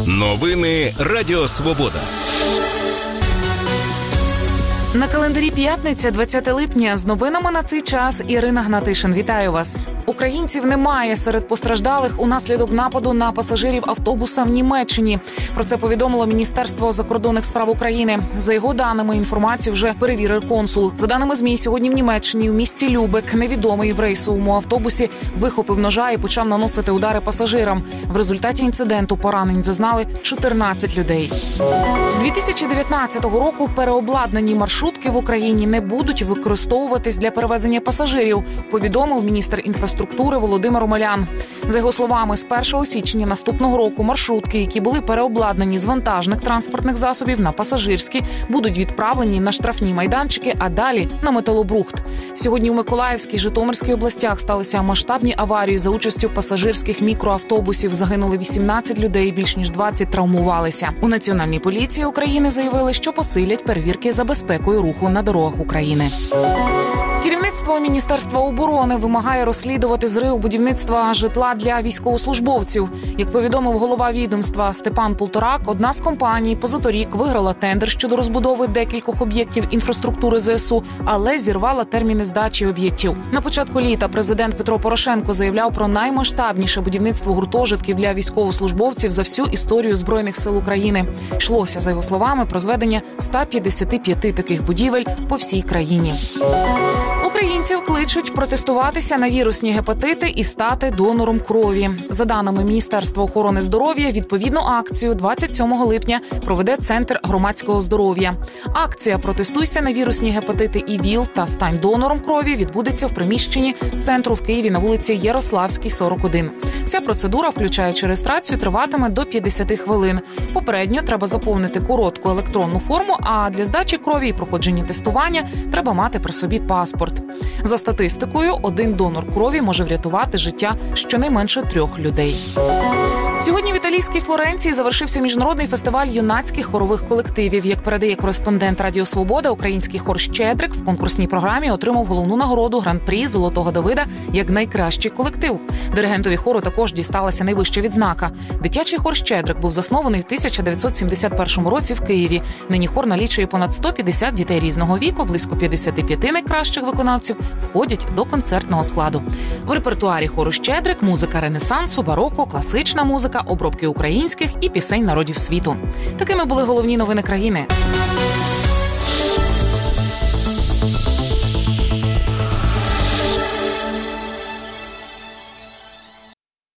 Новини Радіо Свобода. На календарі п'ятниця, 20 липня. З новинами на цей час Ірина Гнатишин. Вітаю вас. Українців немає серед постраждалих унаслідок нападу на пасажирів автобуса в Німеччині. Про це повідомило Міністерство закордонних справ України. За його даними, інформацію вже перевірив консул. За даними ЗМІ, сьогодні в Німеччині, у місті Любек, невідомий в рейсовому автобусі вихопив ножа і почав наносити удари пасажирам. В результаті інциденту поранень зазнали 14 людей. З 2019 року переобладнані маршрутки в Україні не будуть використовуватись для перевезення пасажирів, повідомив міністр інфраструктури Володимир Омелян. За його словами, з 1 січня наступного року маршрутки, які були переобладнані з вантажних транспортних засобів на пасажирські, будуть відправлені на штрафні майданчики, а далі на металобрухт. Сьогодні у Миколаївській, Житомирській областях сталися масштабні аварії за участю пасажирських мікроавтобусів. Загинули 18 людей, більш ніж 20 травмувалися. У Національній поліції України заявили, що посилять перевірки за безпекою руху на дорогах України. Керівництво Міністерства оборони вимагає розслідувати зрив будівництва житла для військовослужбовців. Як повідомив голова відомства Степан Полторак, одна з компаній позаторік виграла тендер щодо розбудови декількох об'єктів інфраструктури ЗСУ, але зірвала терміни здачі об'єктів. На початку літа президент Петро Порошенко заявляв про наймасштабніше будівництво гуртожитків для військовослужбовців за всю історію Збройних сил України. Йшлося, за його словами, про зведення 155 таких будівель по всій країні. Українців кличуть протестуватися на вірусні гепатити і стати донором крові. За даними Міністерства охорони здоров'я, відповідну акцію 27 липня проведе Центр громадського здоров'я. Акція «Протестуйся на вірусні гепатити і ВІЛ та стань донором крові» відбудеться в приміщенні центру в Києві на вулиці Ярославській, 41. Вся процедура, включаючи реєстрацію, триватиме до 50 хвилин. Попередньо треба заповнити коротку електронну форму, а для здачі крові і проходження тестування треба мати при собі паспорт. За статистикою, один донор крові може врятувати життя щонайменше 3 людей. Сьогодні в італійській Флоренції завершився міжнародний фестиваль юнацьких хорових колективів. Як передає кореспондент Радіо Свобода, український хор «Щедрик» в конкурсній програмі отримав головну нагороду гран-прі «Золотого Давида» як найкращий колектив. Диригентові хору також дісталася найвища відзнака. Дитячий хор «Щедрик» був заснований в 1971 році в Києві. Нині хор налічує понад 150 дітей різного віку, близько 55 найкращих виконавців входять до концертного складу. В репертуарі хору «Щедрик» музика ренесансу, бароко, класична музика, обробки українських і пісень народів світу. Такими були головні новини країни.